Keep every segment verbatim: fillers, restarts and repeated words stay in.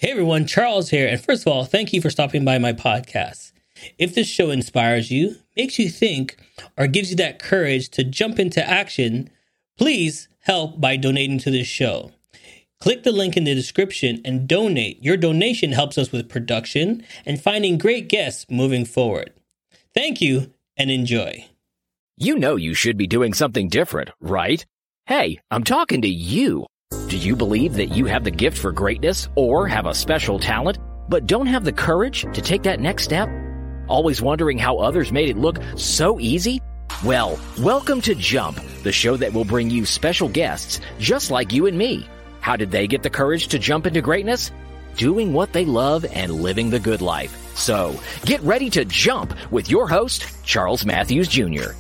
Hey everyone, Charles here. And first of all, thank you for stopping by my podcast. If this show inspires you, makes you think, or gives you that courage to jump into action, please help by donating to this show. Click the link in the description and donate. Your donation helps us with production and finding great guests moving forward. Thank you and enjoy. You know you should be doing something different, right? Hey, I'm talking to you. Do you believe that you have the gift for greatness or have a special talent, but don't have the courage to take that next step? Always wondering how others made it look so easy? Well, welcome to Jump, the show that will bring you special guests just like you and me. How did they get the courage to jump into greatness? Doing what they love and living the good life. So, get ready to jump with your host, Charles Matthews Junior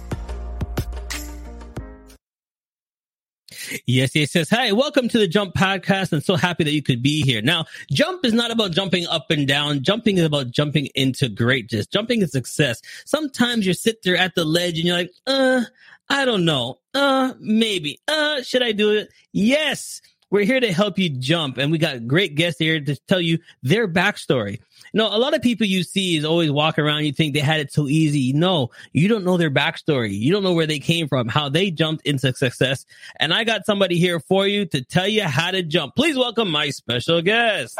Yes, yes, yes. Hi, welcome to the Jump Podcast. I'm so happy that you could be here. Now, Jump is not about jumping up and down. Jumping is about jumping into greatness, jumping into success. Sometimes you sit there at the ledge and you're like, uh, I don't know. Uh, maybe. Uh, should I do it? Yes. We're here to help you jump, and we got great guests here to tell you their backstory. You know, a lot of people you see is always walk around, you think they had it so easy. No, you don't know their backstory. You don't know where they came from, how they jumped into success. And I got somebody here for you to tell you how to jump. Please welcome my special guest.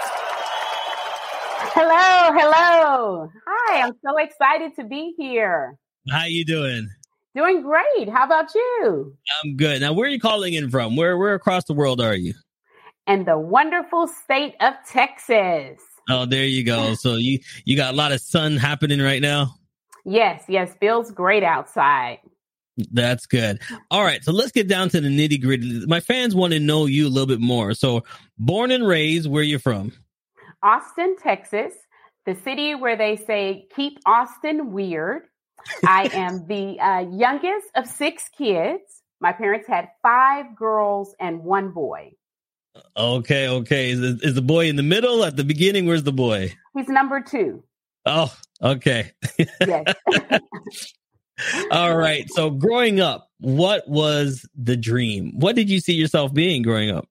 Hello, hello. Hi, I'm so excited to be here. How you doing? Doing great. How about you? I'm good. Now, where are you calling in from? Where, where across the world are you? In the wonderful state of Texas. Oh, there you go. So you, you got a lot of sun happening right now? Yes, yes. Feels great outside. That's good. All right. So let's get down to the nitty gritty. My fans want to know you a little bit more. So born and raised, where you from? Austin, Texas, the city where they say, keep Austin weird. I am the uh, youngest of six kids. My parents had five girls and one boy. Okay, okay. Is, is the boy in the middle, at the beginning? Where's the boy? He's number two. Oh, okay. Yes. All right. So growing up, what was the dream? What did you see yourself being growing up?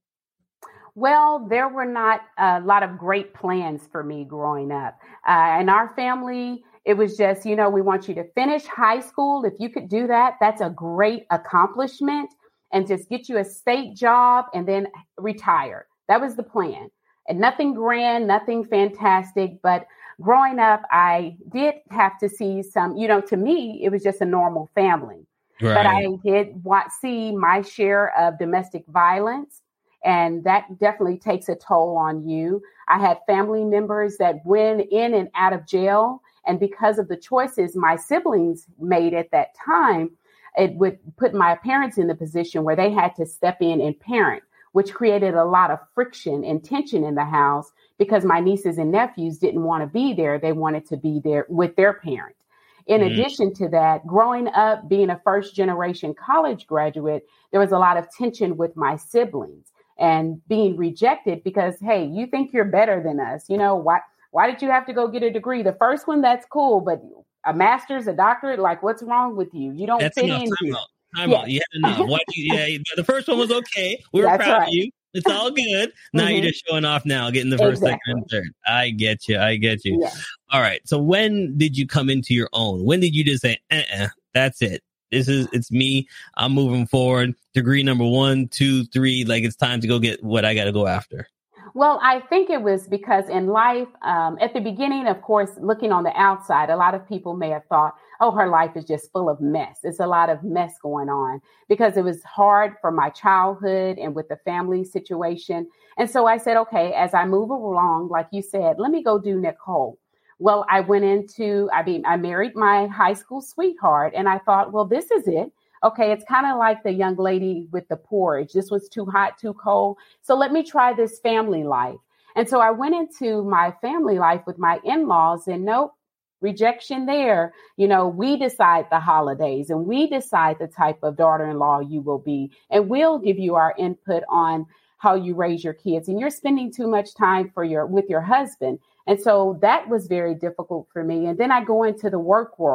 Well, there were not a lot of great plans for me growing up. Uh, in our family, it was just, you know, we want you to finish high school. If you could do that, that's a great accomplishment, and just get you a state job and then retire. That was the plan. And nothing grand, nothing fantastic. But growing up, I did have to see some, you know, to me, it was just a normal family. Right. But I did want, see my share of domestic violence. And that definitely takes a toll on you. I had family members that went in and out of jail. And because of the choices my siblings made at that time, it would put my parents in the position where they had to step in and parent, which created a lot of friction and tension in the house because my nieces and nephews didn't want to be there. They wanted to be there with their parent. In mm-hmm. addition to that, growing up, being a first generation college graduate, there was a lot of tension with my siblings and being rejected because, hey, you think you're better than us. You know, why, why did you have to go get a degree? The first one, that's cool, but a master's, a doctorate, like what's wrong with you? You don't That's fit enough. in. Time out. Time yeah. out. You had enough. Why do you, yeah, the first one was okay. We were That's proud right. of you. It's all good. Now mm-hmm. you're just showing off now, getting the first, exactly. second, and third. I get you. I get you. Yeah. All right. So when did you come into your own? When did you just say, uh-uh, that's it? This is, it's me. I'm moving forward. Degree number one, two, three. Like it's time to go get what I got to go after. Well, I think it was because in life, um, at the beginning, of course, looking on the outside, a lot of people may have thought, oh, her life is just full of mess. It's a lot of mess going on because it was hard for my childhood and with the family situation. And so I said, okay, as I move along, like you said, let me go do Nicole. Well, I went into, I mean, I married my high school sweetheart and I thought, well, this is it. Okay, it's kind of like the young lady with the porridge. This was too hot, too cold. So let me try this family life. And so I went into my family life with my in-laws and nope, rejection there. You know, we decide the holidays and we decide the type of daughter-in-law you will be. And we'll give you our input on how you raise your kids. And you're spending too much time for your with your husband. And so that was very difficult for me. And then I go into the work world.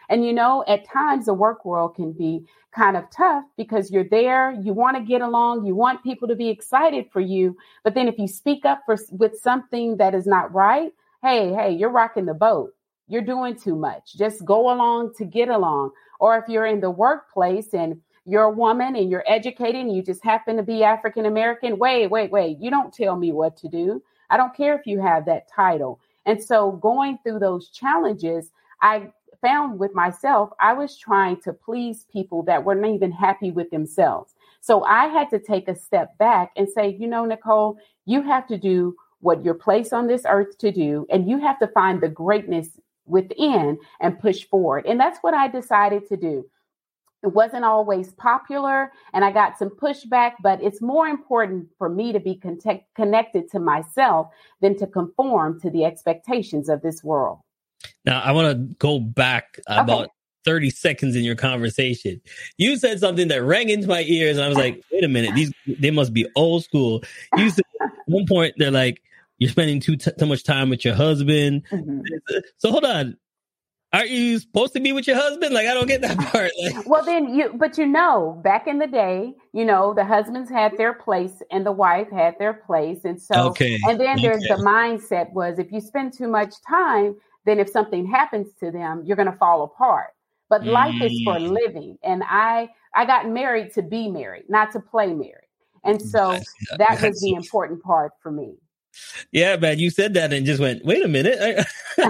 And, you know, at times the work world can be kind of tough because you're there, you want to get along, you want people to be excited for you. But then if you speak up for with something that is not right, hey, hey, you're rocking the boat. You're doing too much. Just go along to get along. Or if you're in the workplace and you're a woman and you're educated and you just happen to be African American, wait, wait, wait, you don't tell me what to do. I don't care if you have that title. And so going through those challenges, I found with myself, I was trying to please people that weren't even happy with themselves. So I had to take a step back and say, you know, Nicole, you have to do what you're placed on this earth to do, and you have to find the greatness within and push forward. And that's what I decided to do. It wasn't always popular and I got some pushback, but it's more important for me to be con- connected to myself than to conform to the expectations of this world. Now, I want to go back Okay. about thirty seconds in your conversation. You said something that rang into my ears and I was like, wait a minute, these they must be old school. You said at one point, they're like, you're spending too, t- too much time with your husband. Mm-hmm. So hold on. Aren't you supposed to be with your husband? Like, I don't get that part. Like, well, then you, but you know, back in the day, you know, the husbands had their place and the wife had their place. And so, okay. and then there's okay. the mindset was if you spend too much time, then if something happens to them, you're going to fall apart. But mm. life is for living. And I, I got married to be married, not to play married. And so yes, that was the important part for me. Yeah, man, you said that and just went, wait a minute.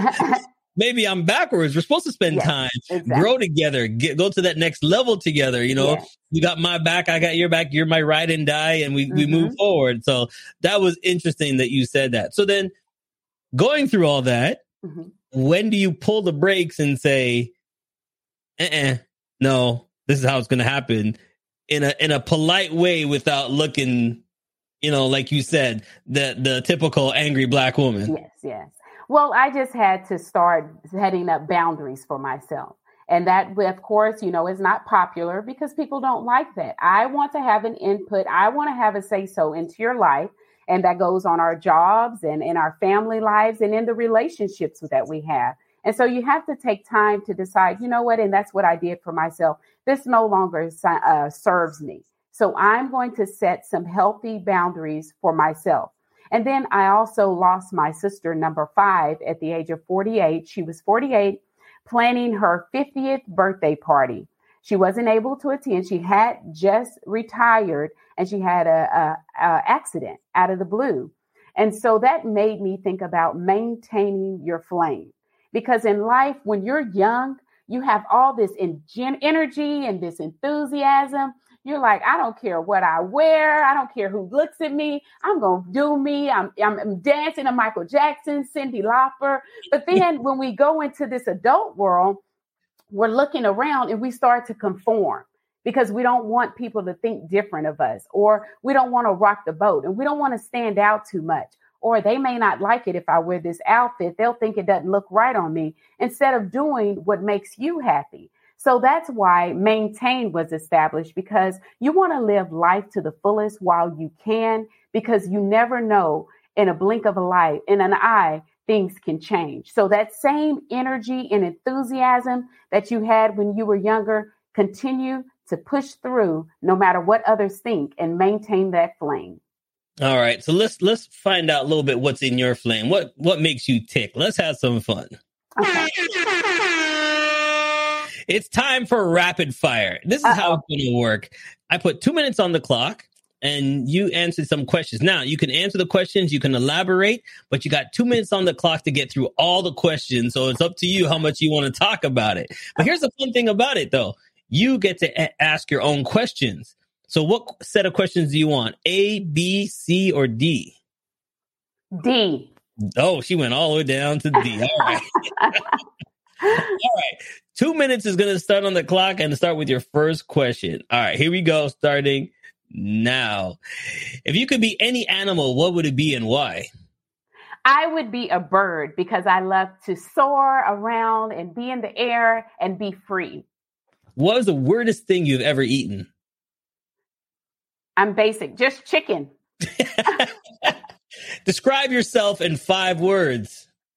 Maybe I'm backwards. We're supposed to spend yes, time, exactly. grow together, get, go to that next level together. You know, yes. you got my back, I got your back, you're my ride and die, and we, mm-hmm. we move forward. So that was interesting that you said that. So then going through all that, mm-hmm. when do you pull the brakes and say, uh-uh, no, this is how it's going to happen in a, in a polite way without looking, you know, like you said, the, the typical angry Black woman? Yes, yes. Well, I just had to start setting up boundaries for myself. And that, of course, you know, is not popular because people don't like that. I want to have an input. I want to have a say-so into your life. And that goes on our jobs and in our family lives and in the relationships that we have. And so you have to take time to decide, you know what, and that's what I did for myself. This no longer uh, serves me. So I'm going to set some healthy boundaries for myself. And then I also lost my sister, number five, at the age of forty-eight. She was forty-eight, planning her fiftieth birthday party. She wasn't able to attend. She had just retired and she had a, a, a accident out of the blue. And so that made me think about maintaining your flame. Because in life, when you're young, you have all this in- energy and this enthusiasm. You're like, I don't care what I wear. I don't care who looks at me. I'm going to do me. I'm, I'm, I'm dancing to Michael Jackson, Cyndi Lauper. But then when we go into this adult world, we're looking around and we start to conform because we don't want people to think different of us, or we don't want to rock the boat and we don't want to stand out too much. Or they may not like it if I wear this outfit. They'll think it doesn't look right on me instead of doing what makes you happy. So that's why Maintain was established, because you want to live life to the fullest while you can, because you never know in a blink of a light, in an eye, things can change. So that same energy and enthusiasm that you had when you were younger, continue to push through no matter what others think and maintain that flame. All right. So let's let's find out a little bit what's in your flame. What what makes you tick? Let's have some fun. Okay. It's time for rapid fire. This is Uh-oh. how it's going to work. I put two minutes on the clock and you answer some questions. Now, you can answer the questions, you can elaborate, but you got two minutes on the clock to get through all the questions. So it's up to you how much you want to talk about it. But here's the fun thing about it, though. You get to a- ask your own questions. So what set of questions do you want? A, B, C, or D? D. Oh, she went all the way down to D. All right. All right. Two minutes is going to start on the clock and start with your first question. All right, here we go. Starting now. If you could be any animal, what would it be and why? I would be a bird because I love to soar around and be in the air and be free. What was the weirdest thing you've ever eaten? I'm basic, just chicken. Describe yourself in five words.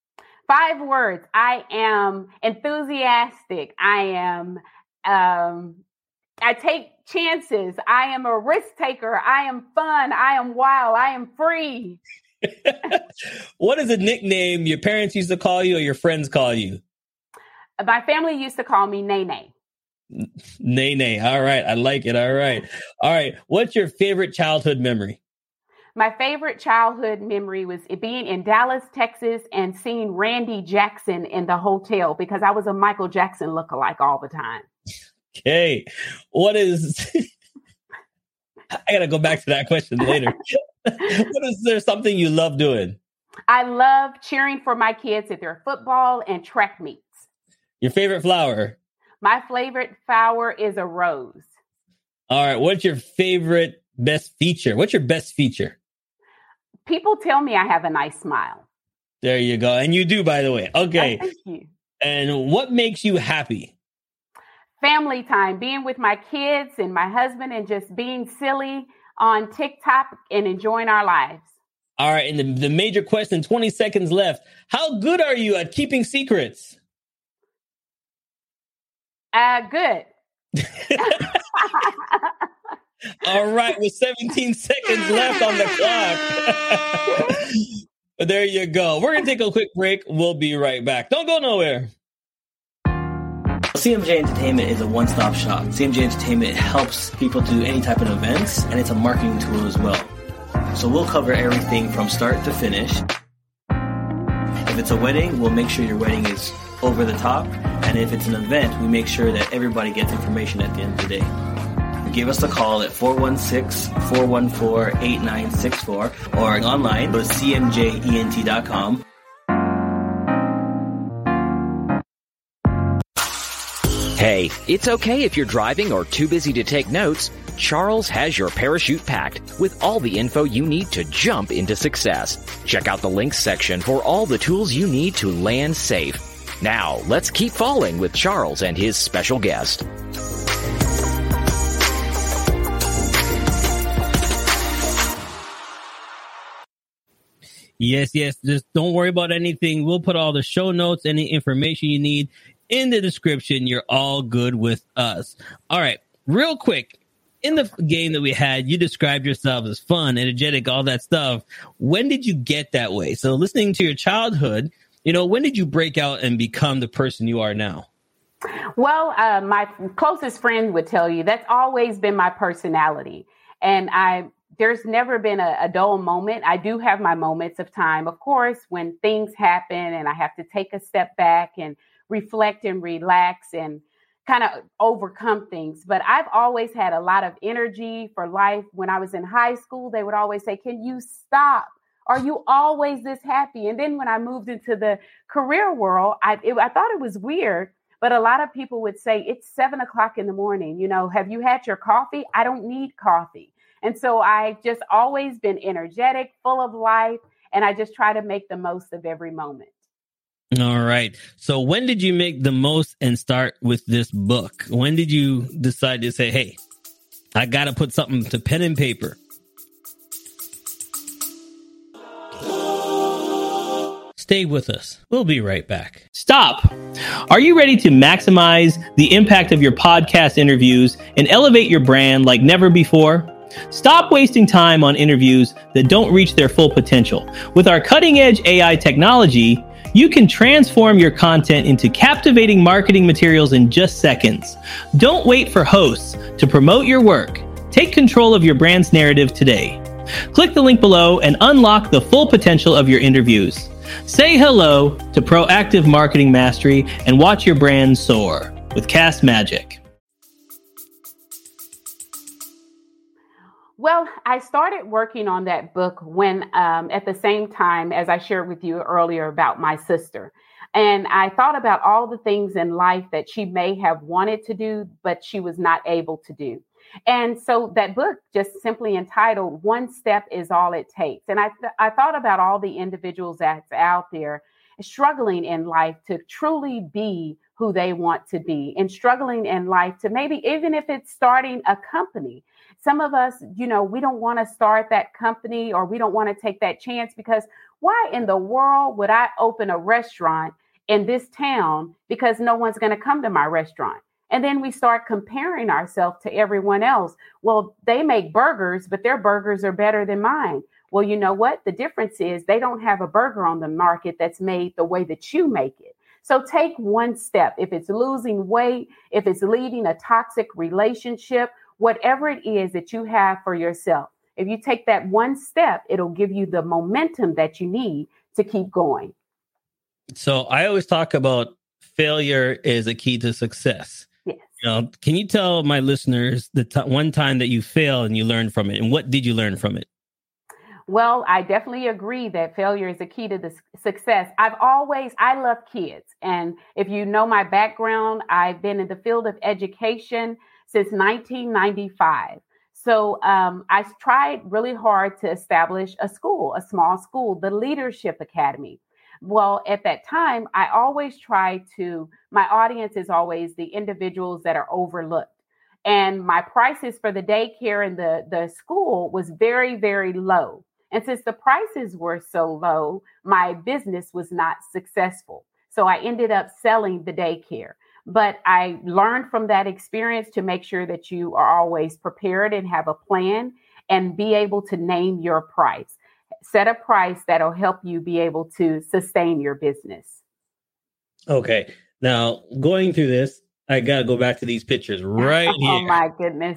Five words. I am enthusiastic. I am, um, I take chances. I am a risk taker. I am fun. I am wild. I am free. What is a nickname your parents used to call you or your friends call you? My family used to call me Nene. Nene. All right. I like it. All right. All right. What's your favorite childhood memory? My favorite childhood memory was being in Dallas, Texas, and seeing Randy Jackson in the hotel because I was a Michael Jackson lookalike all the time. Okay. What is... I got to go back to that question later. What is there something you love doing? I love cheering for my kids at their football and track meets. Your favorite flower? My favorite flower is a rose. All right. What's your favorite best feature? What's your best feature? People tell me I have a nice smile. There you go. And you do, by the way. Okay. Oh, thank you. And what makes you happy? Family time, being with my kids and my husband and just being silly on TikTok and enjoying our lives. All right. And the, the major question, twenty seconds left. How good are you at keeping secrets? Uh, good. All right. With seventeen seconds left on the clock. There you go. We're going to take a quick break. We'll be right back. Don't go nowhere. C M J Entertainment is a one-stop shop. C M J Entertainment helps people do any type of events, and it's a marketing tool as well. So we'll cover everything from start to finish. If it's a wedding, we'll make sure your wedding is over the top. And if it's an event, we make sure that everybody gets information at the end of the day. Give us a call at four one six, four one four, eight nine six four or online, go to c m j e n t dot com. Hey, it's okay if you're driving or too busy to take notes. Charles has your parachute packed with all the info you need to jump into success. Check out the links section for all the tools you need to land safe. Now, let's keep falling with Charles and his special guest. Yes, yes. Just don't worry about anything. We'll put all the show notes, any information you need in the description. You're all good with us. All right. Real quick. In the game that we had, you described yourself as fun, energetic, all that stuff. When did you get that way? So listening to your childhood, you know, when did you break out and become the person you are now? Well, uh, my closest friend would tell you that's always been my personality. And I, there's never been a, a dull moment. I do have my moments of time, of course, when things happen and I have to take a step back and reflect and relax and kind of overcome things. But I've always had a lot of energy for life. When I was in high school, they would always say, can you stop? Are you always this happy? And then when I moved into the career world, I, it, I thought it was weird, but a lot of people would say, it's seven o'clock in the morning. You know, have you had your coffee? I don't need coffee. And so I've just always been energetic, full of life, and I just try to make the most of every moment. All right. So when did you make the most and start with this book? When did you decide to say, hey, I got to put something to pen and paper? Stay with us. We'll be right back. Stop. Are you ready to maximize the impact of your podcast interviews and elevate your brand like never before? Stop wasting time on interviews that don't reach their full potential. With our cutting-edge A I technology, you can transform your content into captivating marketing materials in just seconds. Don't wait for hosts to promote your work. Take control of your brand's narrative today. Click the link below and unlock the full potential of your interviews. Say hello to Proactive Marketing Mastery and watch your brand soar with Cast Magic. Well, I started working on that book when, um, at the same time, as I shared with you earlier about my sister. And I thought about all the things in life that she may have wanted to do, but she was not able to do. And so that book just simply entitled, One Step is All It Takes. And I, th- I thought about all the individuals that's out there struggling in life to truly be who they want to be, and struggling in life to maybe, even if it's starting a company. Some of us, you know, we don't want to start that company, or we don't want to take that chance because Why in the world would I open a restaurant in this town because no one's going to come to my restaurant? And then we start comparing ourselves to everyone else. Well, they make burgers, but their burgers are better than mine. Well, you know what? The difference is they don't have a burger on the market that's made the way that you make it. So take one step. If it's losing weight, if it's leaving a toxic relationship, whatever it is that you have for yourself, if you take that one step, it'll give you the momentum that you need to keep going. So I always talk about failure is a key to success. Yes. You know, can you tell my listeners the t- one time that you failed and you learned from it, and what did you learn from it? Well, I definitely agree that failure is the key to the success. I've always, I love kids. And if you know my background, I've been in the field of education since nineteen ninety-five. So um, I tried really hard to establish a school, a small school, the Leadership Academy. Well, at that time, I always try to, my audience is always the individuals that are overlooked. And my prices for the daycare and the, the school was very, very low. And since the prices were so low, my business was not successful. So I ended up selling the daycare. But I learned from that experience to make sure that you are always prepared and have a plan and be able to name your price. Set a price that'll help you be able to sustain your business. Okay. Now, going through this, I got to go back to these pictures right here. Oh, my goodness.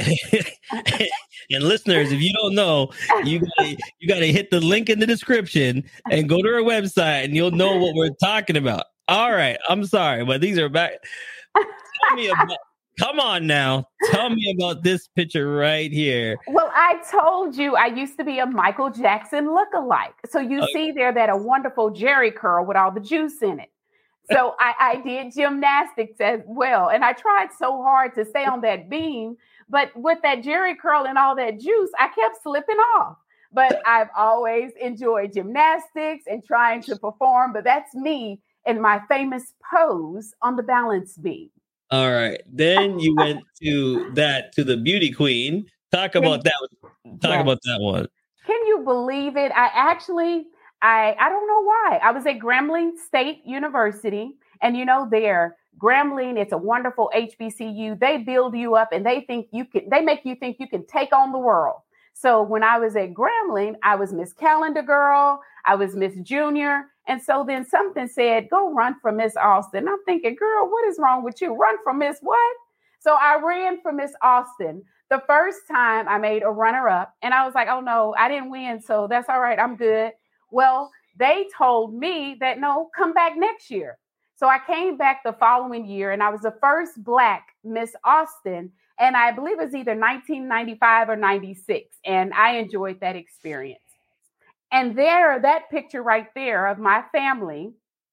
And listeners, if you don't know, you gotta, you got to hit the link in the description and go to our website and you'll know what we're talking about. All right. I'm sorry, but these are back. Tell me about, come on now. Tell me about this picture right here. Well, I told you I used to be a Michael Jackson lookalike. So you okay. see there that a wonderful Jerry curl with all the juice in it. So I, I did gymnastics as well. And I tried so hard to stay on that beam. But with that Jerry curl and all that juice, I kept slipping off. But I've always enjoyed gymnastics and trying to perform. But that's me in my famous pose on the balance beam. All right. Then you went to that, to the beauty queen. Talk about that. Talk yes. about that one. Can you believe it? I actually, I, I don't know why. I was at Grambling State University. And you know, there, Grambling, it's a wonderful H B C U. They build you up and they think you can, they make you think you can take on the world. So when I was at Grambling, I was Miss Calendar Girl. I was Miss Junior. And so then something said, go run for Miss Austin. I'm thinking, girl, what is wrong with you? Run for Miss what? So I ran for Miss Austin. The first time I made a runner up and I was like, oh no, I didn't win. So that's all right. I'm good. Well, they told me that, no, come back next year. So I came back the following year and I was the first Black Miss Austin. And I believe it was either nineteen ninety-five or ninety-six. And I enjoyed that experience. And there, that picture right there of my family,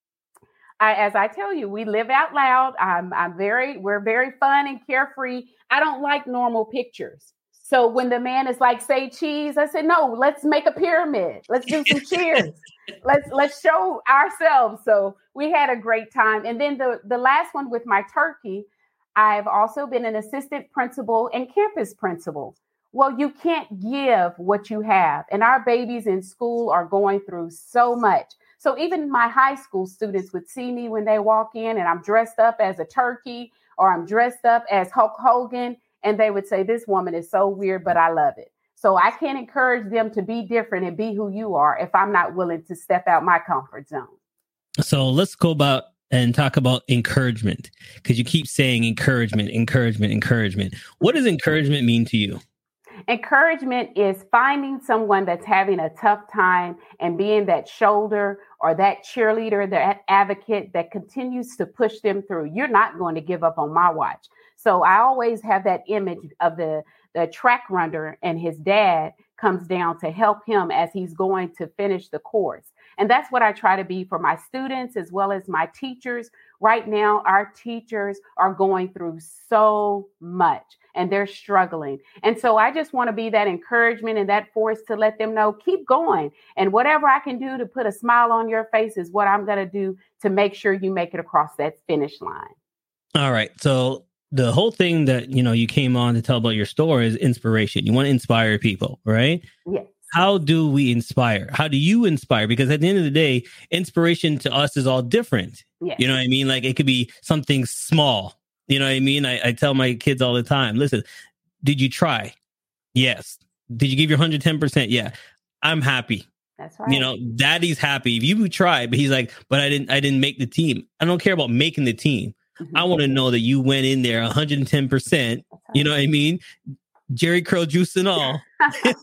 I, as I tell you, we live out loud. I'm, I'm very, we're very fun and carefree. I don't like normal pictures. So when the man is like, say cheese, I said, no, let's make a pyramid. Let's do some cheers. Let's, let's show ourselves. So we had a great time. And then the, the last one with my turkey, I've also been an assistant principal and campus principal. Well, you can't give what you have. And our babies in school are going through so much. So even my high school students would see me when they walk in and I'm dressed up as a turkey or I'm dressed up as Hulk Hogan. And they would say, this woman is so weird, but I love it. So I can't encourage them to be different and be who you are if I'm not willing to step out my comfort zone. So let's go about and talk about encouragement, because you keep saying encouragement, encouragement, encouragement. What does encouragement mean to you? Encouragement is finding someone that's having a tough time and being that shoulder or that cheerleader, that advocate that continues to push them through. You're not going to give up on my watch. So I always have that image of the, the track runner and his dad comes down to help him as he's going to finish the course. And that's what I try to be for my students as well as my teachers. Right now, our teachers are going through so much and they're struggling. And so I just want to be that encouragement and that force to let them know, keep going. And whatever I can do to put a smile on your face is what I'm going to do to make sure you make it across that finish line. All right. So the whole thing that, you know, you came on to tell about your story is inspiration. You want to inspire people, right? Yes. how do we inspire? How do you inspire? Because at the end of the day, inspiration to us is all different. Yes. You know what I mean? Like it could be something small. You know what I mean? I, I tell my kids all the time, listen, did you try? Yes. Did you give your one hundred ten percent? Yeah. I'm happy. That's right. You know, daddy's happy if you try, but he's like, but I didn't, I didn't make the team. I don't care about making the team. Mm-hmm. I want to know that you went in there one hundred ten percent. Right. You know what I mean? Jerry curl juice and all. and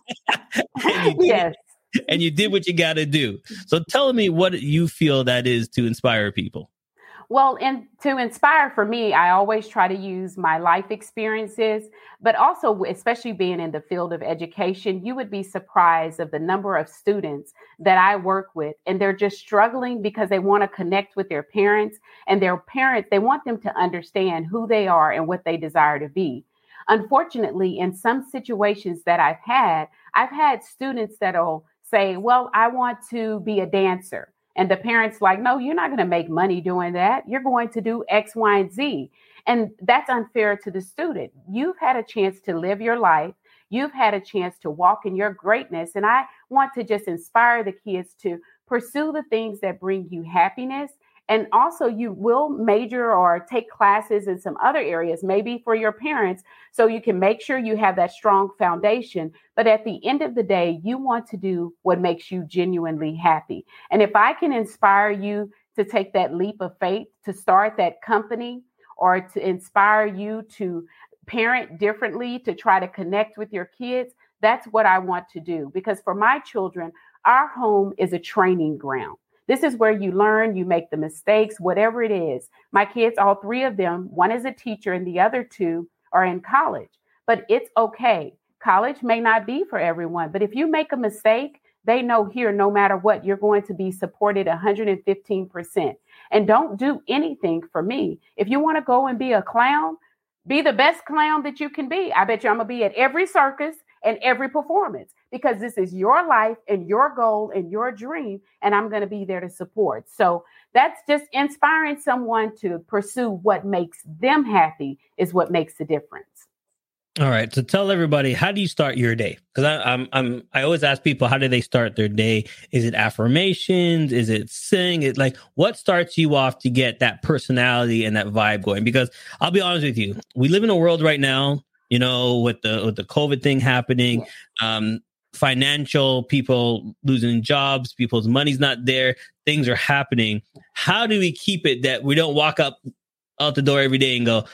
yes. Did, and you did what you got to do. So tell me what you feel that is to inspire people. Well, and to inspire for me, I always try to use my life experiences, but also, especially being in the field of education, you would be surprised of the number of students that I work with, and they're just struggling because they want to connect with their parents, and their parents, they want them to understand who they are and what they desire to be. Unfortunately, in some situations that I've had, I've had students that'll say, well, I want to be a dancer. And the parents like, no, you're not going to make money doing that. You're going to do X, Y, and Z. And that's unfair to the student. You've had a chance to live your life. You've had a chance to walk in your greatness. And I want to just inspire the kids to pursue the things that bring you happiness. And also you will major or take classes in some other areas, maybe for your parents, so you can make sure you have that strong foundation. But at the end of the day, you want to do what makes you genuinely happy. And if I can inspire you to take that leap of faith, to start that company, or to inspire you to parent differently, to try to connect with your kids, that's what I want to do. Because for my children, our home is a training ground. This is where you learn, you make the mistakes, whatever it is. My kids, all three of them, one is a teacher and the other two are in college. But it's okay. College may not be for everyone, but if you make a mistake, they know here, no matter what, you're going to be supported one hundred fifteen percent. And don't do anything for me. If you want to go and be a clown, be the best clown that you can be. I bet you I'm going to be at every circus and every performance, because this is your life and your goal and your dream, and I'm going to be there to support. So that's just inspiring someone to pursue what makes them happy is what makes the difference. All right. So tell everybody, how do you start your day? Because I'm, I'm, I always ask people, how do they start their day? Is it affirmations? Is it sing? It like, what starts you off to get that personality and that vibe going? Because I'll be honest with you, we live in a world right now, you know, with the with the COVID thing happening, um, financial people losing jobs, people's money's not there, things are happening. How do we keep it that we don't walk up out the door every day and go,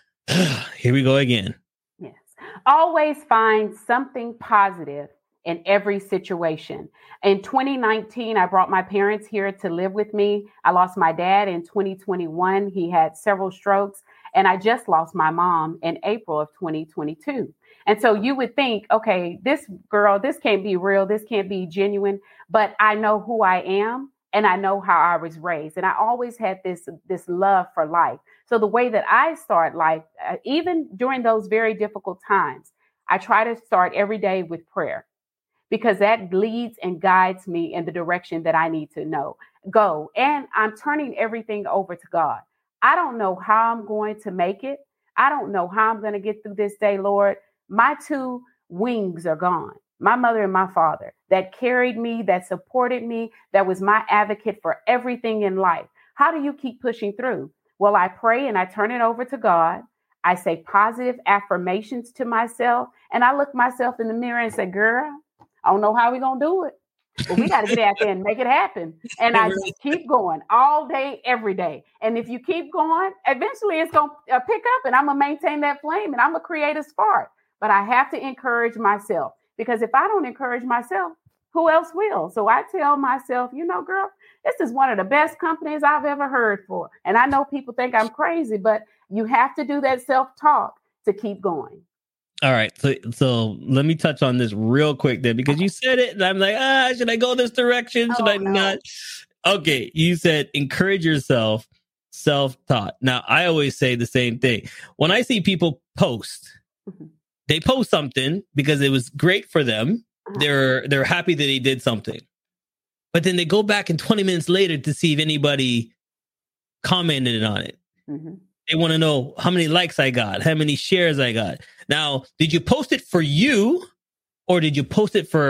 here we go again? Yes. Always find something positive in every situation. In twenty nineteen, I brought my parents here to live with me. I lost my dad in twenty twenty-one. He had several strokes. And I just lost my mom in April of twenty twenty-two. And so you would think, okay, this girl, this can't be real. This can't be genuine. But I know who I am and I know how I was raised. And I always had this, this love for life. So the way that I start life, uh, even during those very difficult times, I try to start every day with prayer, because that leads and guides me in the direction that I need to know, go. And I'm turning everything over to God. I don't know how I'm going to make it. I don't know how I'm going to get through this day, Lord. My two wings are gone. My mother and my father that carried me, that supported me, that was my advocate for everything in life. How do you keep pushing through? Well, I pray and I turn it over to God. I say positive affirmations to myself, and I look myself in the mirror and say, girl, I don't know how we're going to do it, but we got to get out there and make it happen. And I just keep going all day, every day. And if you keep going, eventually it's going to uh, pick up, and I'm going to maintain that flame, and I'm going to create a spark. But I have to encourage myself, because if I don't encourage myself, who else will? So I tell myself, you know, girl, this is one of the best companies I've ever heard for. And I know people think I'm crazy, but you have to do that self-talk to keep going. All right. So so let me touch on this real quick then, because you said it and I'm like, ah, should I go this direction? Should oh, I no. not? Okay. You said encourage yourself, self-taught. Now, I always say the same thing. When I see people post, mm-hmm. they post something because it was great for them. Uh-huh. They're they're happy that they did something. But then they go back and twenty minutes later to see if anybody commented on it. Mm-hmm. They want to know how many likes I got, how many shares I got. Now, did you post it for you, or did you post it for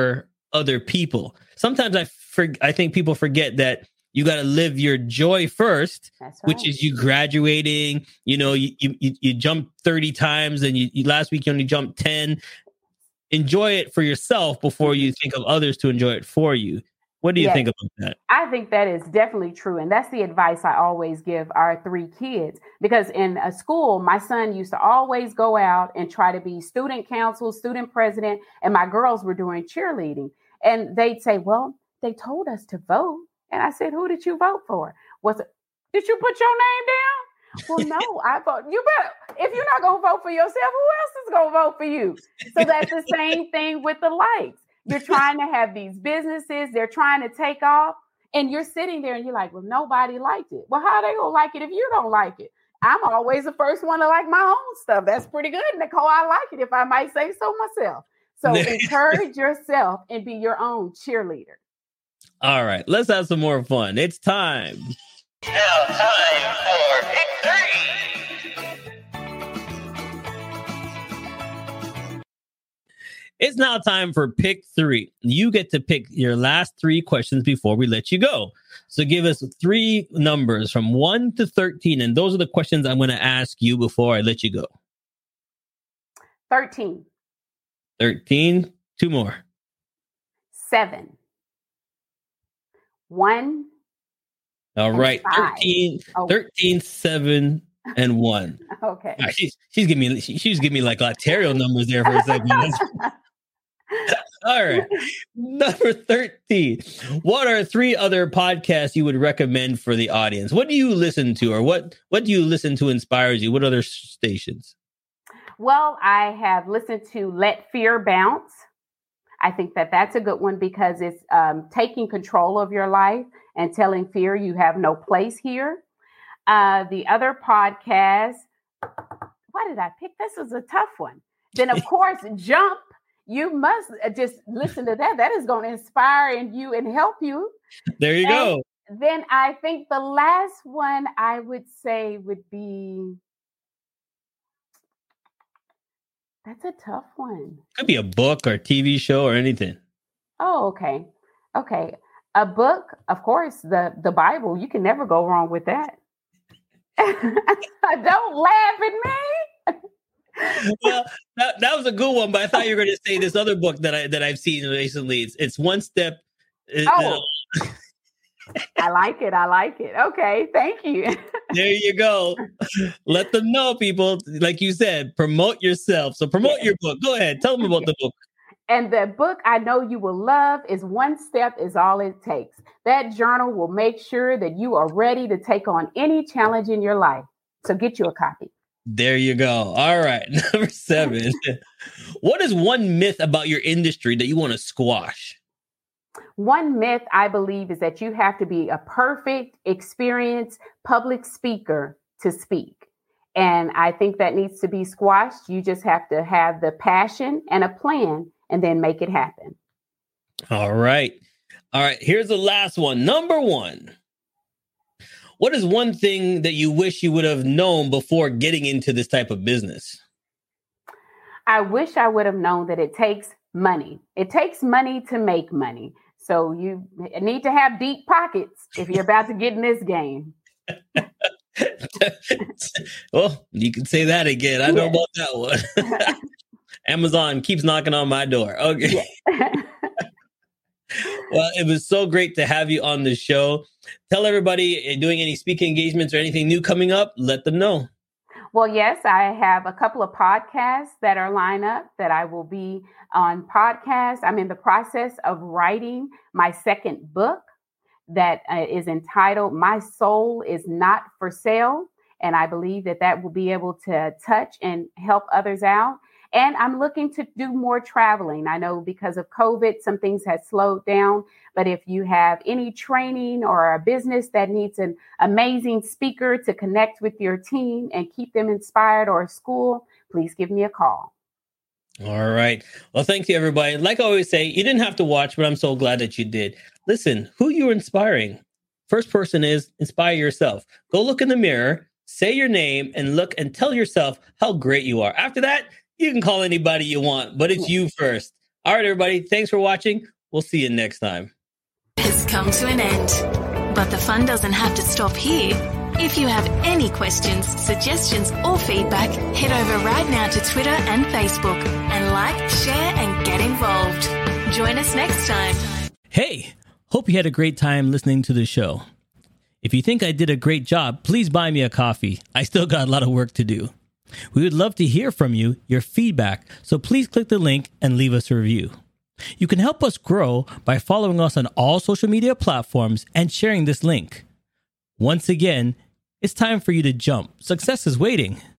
other people. Sometimes I for, I think people forget that you got to live your joy first, That's right. which is you graduating. You know, you you, you jump thirty times, and you, you last week you only jumped ten. Enjoy it for yourself before you think of others to enjoy it for you. What do you Yes. think about that? I think that is definitely true. And that's the advice I always give our three kids. Because in a school, my son used to always go out and try to be student council, student president, and my girls were doing cheerleading. And they'd say, well, they told us to vote. And I said, who did you vote for? Was it, did you put your name down? Well, no, I vote. You better, if you're not going to vote for yourself, who else is going to vote for you? So that's the same thing with the likes. You're trying to have these businesses, they're trying to take off, and you're sitting there and you're like, well, nobody liked it. Well, how are they going to like it if you don't like it? I'm always the first one to like my own stuff. That's pretty good, Nicole. I like it, if I might say so myself. So encourage yourself and be your own cheerleader. All right, let's have some more fun. It's time. Now time for Pick Three. It's now time for pick three. You get to pick your last three questions before we let you go. So give us three numbers from one to thirteen. And those are the questions I'm going to ask you before I let you go. thirteen. thirteen. Two more. Seven. One. All and right. five. thirteen, Oh. thirteen, seven, and one. Okay. All right, she's, she's giving me, she, she's giving me like Ontario numbers there for a second. All right. Number thirteen. What are three other podcasts you would recommend for the audience? What do you listen to, or what, what do you listen to inspires you? What other stations? Well, I have listened to Let Fear Bounce. I think that that's a good one because it's um, taking control of your life and telling fear you have no place here. Uh, the other podcast, why did I pick? This was a tough one. Then, of course, Jump. You must just listen to that. That is going to inspire in you and help you. There you and go. Then I think the last one I would say would be, that's a tough one. Could be a book or T V show or anything. Oh, okay. Okay. A book, of course, the, the Bible. You can never go wrong with that. Don't laugh at me. Well, that, that was a good one, but I thought you were going to say this other book that I that I've seen recently. It's, it's one step. Oh, uh, I like it. I like it. Okay, thank you. There you go. Let them know, people. Like you said, promote yourself. So promote your book. Go ahead. Tell them about the book. And the book I know you will love is One Step is All It Takes. That journal will make sure that you are ready to take on any challenge in your life. So get you a copy. There you go. All right. Number seven. What is one myth about your industry that you want to squash? One myth I believe is that you have to be a perfect, experienced public speaker to speak. And I think that needs to be squashed. You just have to have the passion and a plan and then make it happen. All right. All right. Here's the last one. Number one. What is one thing that you wish you would have known before getting into this type of business? I wish I would have known that it takes money. It takes money to make money. So you need to have deep pockets if you're about to get in this game. Well, you can say that again. I know yeah. about that one. Amazon keeps knocking on my door. Okay. Yeah. Well, it was so great to have you on the show. Tell everybody, doing any speaking engagements or anything new coming up, let them know. Well, yes, I have a couple of podcasts that are lined up that I will be on podcasts. I'm in the process of writing my second book that uh, is entitled My Soul is Not for Sale. And I believe that that will be able to touch and help others out. And I'm looking to do more traveling. I know because of COVID, some things have slowed down. But if you have any training or a business that needs an amazing speaker to connect with your team and keep them inspired, or a school, please give me a call. All right. Well, thank you, everybody. Like I always say, you didn't have to watch, but I'm so glad that you did. Listen, who you're inspiring. First person is inspire yourself. Go look in the mirror, say your name, and look and tell yourself how great you are. After that, you can call anybody you want, but it's you first. All right, everybody. Thanks for watching. We'll see you next time. Has come to an end. But the fun doesn't have to stop here. If you have any questions, suggestions, or feedback, head over right now to Twitter and Facebook and like, share, and get involved. Join us next time. Hey, hope you had a great time listening to the show. If you think I did a great job, please buy me a coffee. I still got a lot of work to do. We would love to hear from you, your feedback, so please click the link and leave us a review. You can help us grow by following us on all social media platforms and sharing this link. Once again, it's time for you to jump. Success is waiting.